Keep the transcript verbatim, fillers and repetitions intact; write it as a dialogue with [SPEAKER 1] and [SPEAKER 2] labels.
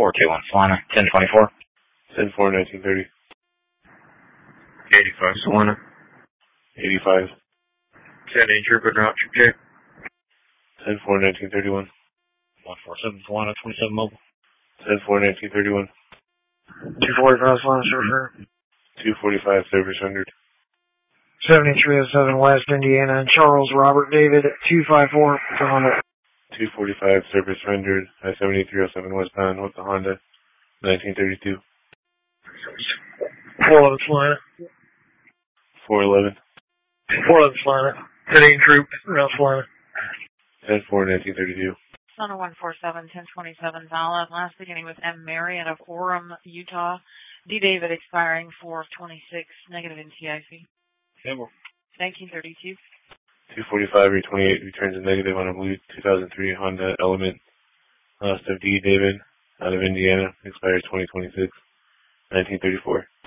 [SPEAKER 1] four two one Solana, ten twenty-four.
[SPEAKER 2] ten four nineteen thirty.
[SPEAKER 3] eighty-five Solana.
[SPEAKER 2] eighty-five.
[SPEAKER 3] ten eight Trooper dropship check.
[SPEAKER 2] ten four nineteen thirty-one.
[SPEAKER 1] one four seven Solana, twenty-seven mobile.
[SPEAKER 2] ten four nineteen thirty-one.
[SPEAKER 4] two forty-five Solana surfer.
[SPEAKER 2] two forty-five service rendered.
[SPEAKER 4] seventy-three oh seven West Indiana, Charles Robert David, two five four to Honda.
[SPEAKER 2] two forty-five service rendered at seventy-three oh seven westbound with the Honda, nineteen thirty-two.
[SPEAKER 4] four eleven Solana.
[SPEAKER 2] four eleven.
[SPEAKER 4] four eleven Solana. ten eight Troop, around Solana.
[SPEAKER 2] ten four nineteen thirty-two.
[SPEAKER 5] Solana one four seven, ten twenty-seven Zala. Last beginning with M. Mary out of Orem, Utah. D. David expiring four of twenty-six, negative N T I C. nineteen thirty-two.
[SPEAKER 2] two forty-five or twenty-eight returns a negative on a blue two thousand three Honda Element. Last of D. David out of Indiana, expires twenty twenty-six, nineteen thirty-four.